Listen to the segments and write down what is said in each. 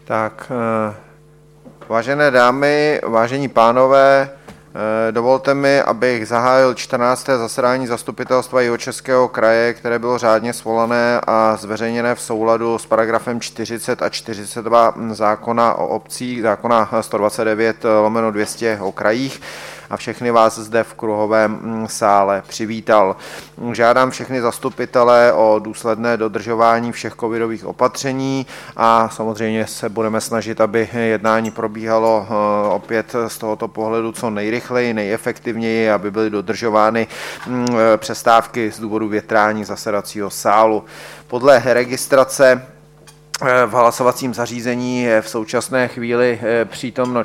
Tak, vážené dámy, vážení pánové, dovolte mi, abych zahájil 14. zasedání Zastupitelstva Jihočeského kraje, které bylo řádně svolané a zveřejněné v souladu s paragrafem 40 a 42 zákona o obcích, zákona 129/200 o krajích, a všechny vás zde v kruhovém sále přivítal. Žádám všechny zastupitele o důsledné dodržování všech covidových opatření a samozřejmě se budeme snažit, aby jednání probíhalo opět z tohoto pohledu co nejrychleji, nejefektivněji, aby byly dodržovány přestávky z důvodu větrání zasedacího sálu. Podle registrace v hlasovacím zařízení je v současné chvíli přítomno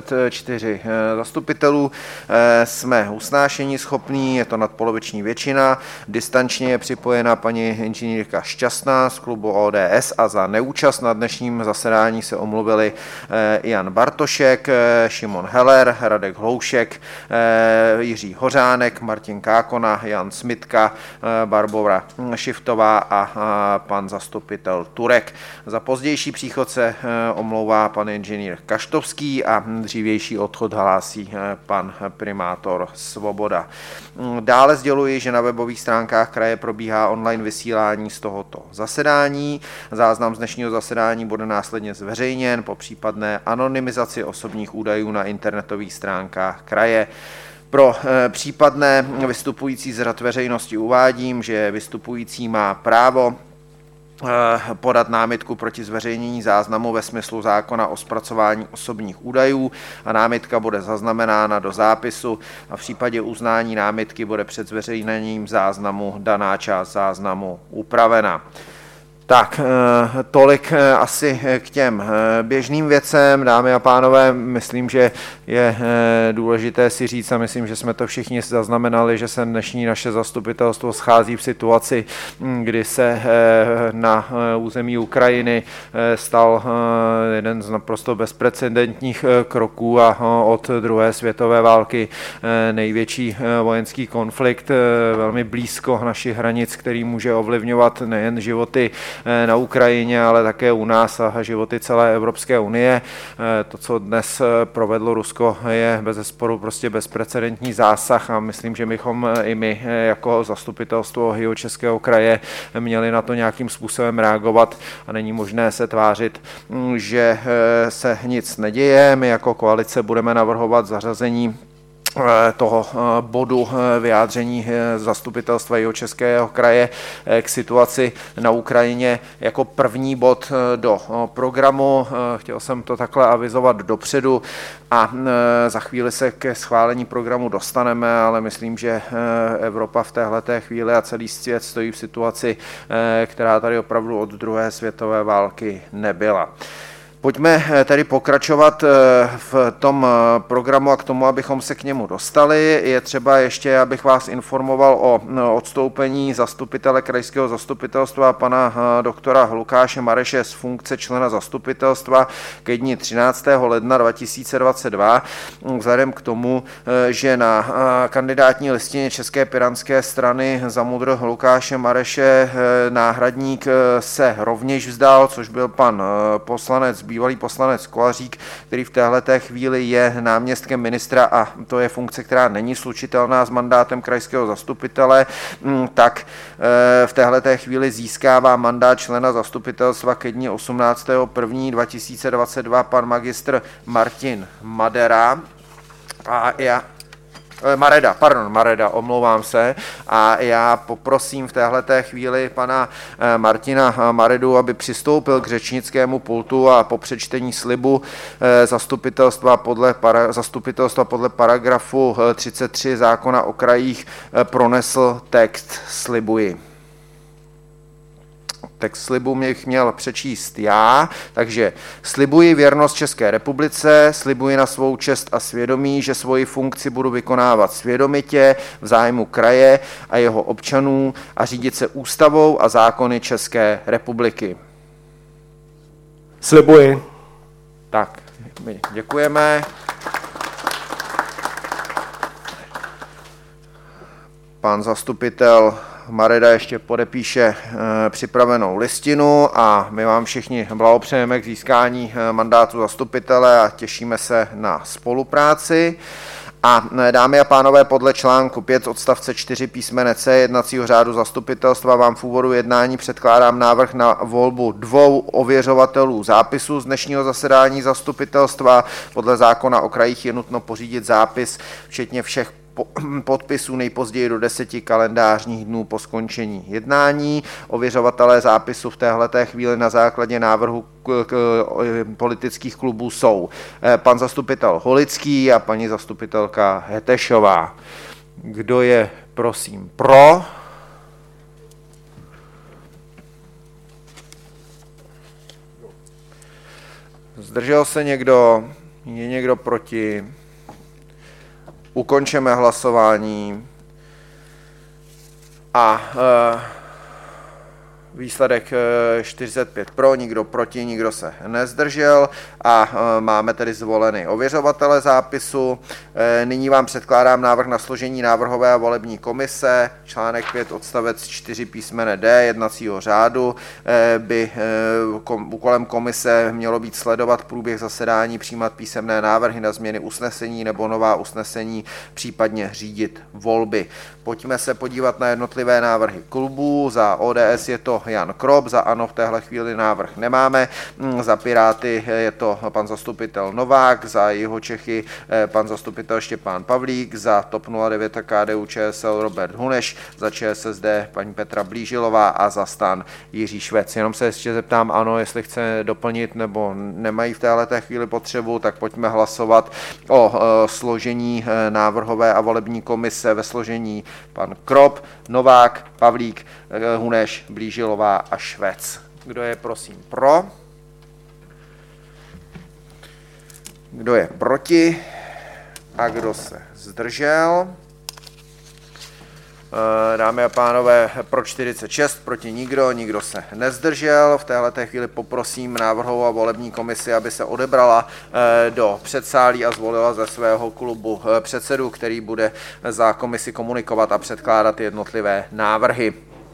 44 zastupitelů. Jsme usnášení schopní, je to nadpoloviční většina. Distančně je připojena paní inženýrka Šťastná z klubu ODS a za neúčast na dnešním zasedání se omluvili Jan Bartošek, Šimon Heller, Radek Hloušek, Jiří Hořánek, Martin Kákona, Jan Smitka, Barbora Šiftová a pan zastupitel Turek. Za pozdější příchod se omlouvá pan inženýr Kaštovský a dřívější odchod hlásí pan primátor Svoboda. Dále sděluji, že na webových stránkách kraje probíhá online vysílání z tohoto zasedání. Záznam z dnešního zasedání bude následně zveřejněn po případné anonymizaci osobních údajů na internetových stránkách kraje. Pro případné vystupující z řad veřejnosti uvádím, že vystupující má právo podat námitku proti zveřejnění záznamu ve smyslu zákona o zpracování osobních údajů a námitka bude zaznamenána do zápisu a v případě uznání námitky bude před zveřejněním záznamu daná část záznamu upravena. Tak, tolik asi k těm běžným věcem, dámy a pánové, myslím, že je důležité si říct a myslím, že jsme to všichni zaznamenali, že se dnešní naše zastupitelstvo schází v situaci, kdy se na území Ukrajiny stal jeden z naprosto bezprecedentních kroků a od druhé světové války největší vojenský konflikt velmi blízko našich hranic, který může ovlivňovat nejen životy na Ukrajině, ale také u nás a životy celé Evropské unie. To, co dnes provedlo Rusko, je bezesporu prostě bezprecedentní zásah a myslím, že bychom i my jako zastupitelstvo Jihočeského kraje měli na to nějakým způsobem reagovat a není možné se tvářit, že se nic neděje. My jako koalice budeme navrhovat zařazení toho bodu vyjádření zastupitelstva Jihočeského kraje k situaci na Ukrajině jako první bod do programu. Chtěl jsem to takhle avizovat dopředu a za chvíli se ke schválení programu dostaneme, ale myslím, že Evropa v téhleté chvíli a celý svět stojí v situaci, která tady opravdu od druhé světové války nebyla. Pojďme tedy pokračovat v tom programu a k tomu, abychom se k němu dostali. Je třeba ještě, abych vás informoval o odstoupení zastupitele krajského zastupitelstva pana doktora Lukáše Mareše z funkce člena zastupitelstva ke dni 13. ledna 2022. Vzhledem k tomu, že na kandidátní listině České pirátské strany za MUDr. Lukáše Mareše náhradník se rovněž vzdal, což byl pan bývalý poslanec Kolařík, který v téhleté chvíli je náměstkem ministra a to je funkce, která není slučitelná s mandátem krajského zastupitele, tak v téhleté chvíli získává mandát člena zastupitelstva ke dni 18.1.2022 pan magistr Martin Mareda, omlouvám se. A já poprosím v téhleté chvíli pana Martina Maredu, aby přistoupil k řečnickému pultu a po přečtení slibu zastupitelstva podle paragrafu 33 zákona o krajích pronesl text slibuji. Text slibu bych měl přečíst já, takže slibuji věrnost České republice, slibuji na svou čest a svědomí, že svoji funkci budu vykonávat svědomitě v zájmu kraje a jeho občanů a řídit se ústavou a zákony České republiky. Slibuji. Tak, my děkujeme. Pan zastupitel Mareda ještě podepíše připravenou listinu a my vám všichni blahopřejeme k získání mandátu zastupitele a těšíme se na spolupráci. A dámy a pánové, podle článku 5 odstavce 4 písmene C jednacího řádu zastupitelstva vám v úvodu jednání předkládám návrh na volbu 2 ověřovatelů zápisu z dnešního zasedání zastupitelstva. Podle zákona o krajích je nutno pořídit zápis, včetně všech podpisů nejpozději do 10 kalendářních dnů po skončení jednání. Ověřovatelé zápisu v téhleté chvíli na základě návrhu politických klubů jsou pan zastupitel Holický a paní zastupitelka Hetešová. Kdo je, prosím, pro? Zdržel se někdo? Je někdo proti? Ukončeme hlasování a výsledek 45 pro, nikdo proti, nikdo se nezdržel a máme tedy zvoleny ověřovatele zápisu. Nyní vám předkládám návrh na složení návrhové a volební komise. Článek 5 odstavec 4 písmene D jednacího řádu by úkolem komise mělo být sledovat průběh zasedání, přijímat písemné návrhy na změny usnesení nebo nová usnesení, případně řídit volby. Pojďme se podívat na jednotlivé návrhy klubů. Za ODS je to Jan Krop, za ANO v téhle chvíli návrh nemáme, za Piráty je to pan zastupitel Novák, za Jihočechy pan zastupitel Štěpán Pavlík, za TOP 09 a KDU-ČSL Robert Huneš, za ČSSD paní Petra Blížilová a za STAN Jiří Švec. Jenom se ještě zeptám, ANO, jestli chce doplnit nebo nemají v téhleté chvíli potřebu, tak pojďme hlasovat o složení návrhové a volební komise ve složení pan Krop, Novák, Pavlík, Huneš, Blížilová a Švec. Kdo je prosím pro? Kdo je proti? A kdo se zdržel? Dámy a pánové, pro 46, proti nikdo, nikdo se nezdržel. V téhleté chvíli poprosím návrhovou a volební komisi, aby se odebrala do předsálí a zvolila ze svého klubu předsedu, který bude za komisi komunikovat a předkládat jednotlivé návrhy.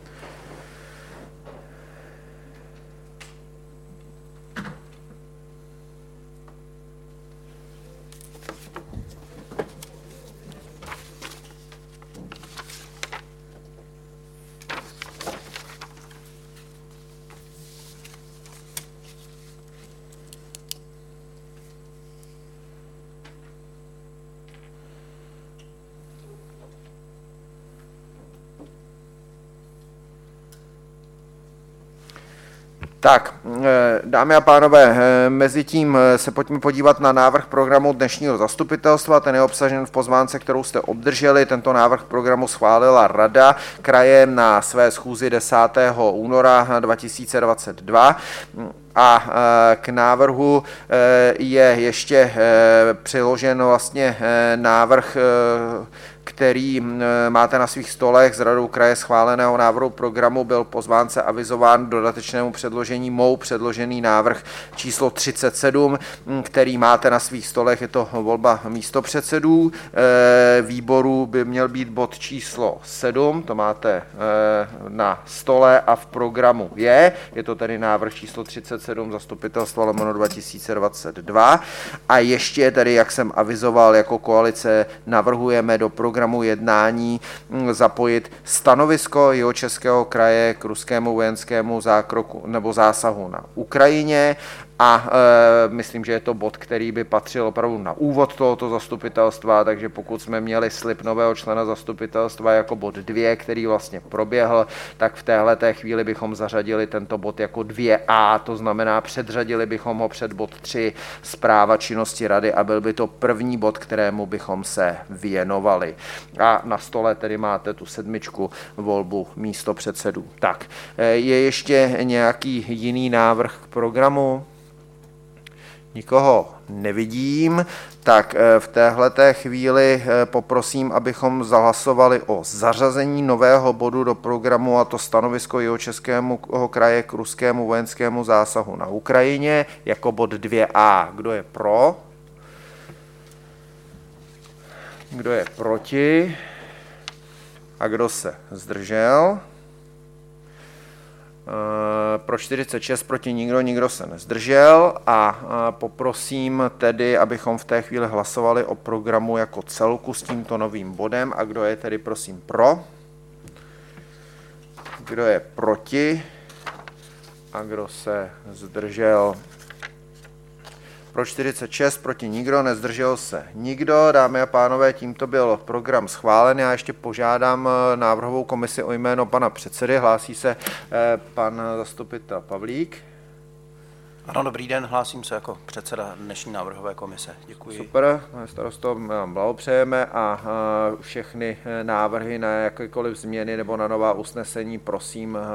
Tak, dámy a pánové, mezitím se pojďme podívat na návrh programu dnešního zastupitelstva. Ten je obsažen v pozvánce, kterou jste obdrželi. Tento návrh programu schválila Rada kraje na své schůzi 10. února 2022. A k návrhu je ještě přiložen vlastně návrh, který máte na svých stolech z Radou kraje schváleného návrhu programu, byl pozvánce avizován dodatečnému předložení mou předložený návrh číslo 37, který máte na svých stolech, je to volba místopředsedů. Výboru by měl být bod číslo 7, to máte na stole a v programu je to tedy návrh číslo 37 zastupitelstva lomeno 2022 a ještě tedy, jak jsem avizoval, jako koalice navrhujeme do programu jednání zapojit stanovisko Jihočeského kraje k ruskému vojenskému zákroku nebo zásahu na Ukrajině a myslím, že je to bod, který by patřil opravdu na úvod tohoto zastupitelstva, takže pokud jsme měli slib nového člena zastupitelstva jako bod 2, který vlastně proběhl, tak v téhleté chvíli bychom zařadili tento bod jako 2a, to znamená předřadili bychom ho před bod 3 zpráva činnosti rady a byl by to první bod, kterému bychom se věnovali. A na stole tedy máte tu 7, volbu místopředsedů. Tak, je ještě nějaký jiný návrh k programu? Nikoho nevidím, tak v téhleté chvíli poprosím, abychom zahlasovali o zařazení nového bodu do programu, a to stanovisko Jihočeského kraje k ruskému vojenskému zásahu na Ukrajině jako bod 2a. Kdo je pro? Kdo je proti? A kdo se zdržel? Pro 46, proti nikdo, nikdo se nezdržel a poprosím tedy, abychom v té chvíli hlasovali o programu jako celku s tímto novým bodem. A kdo je tedy prosím pro? Kdo je proti? A kdo se zdržel? Pro 46, proti nikdo, nezdržel se nikdo. Dámy a pánové, tímto byl program schválen. Já ještě požádám návrhovou komisi o jméno pana předsedy. Hlásí se pan zastupitel Pavlík. Ano, dobrý den, hlásím se jako předseda dnešní návrhové komise. Děkuji. Super, pane starosto, my vám blahopřejeme a všechny návrhy na jakékoliv změny nebo na nová usnesení prosím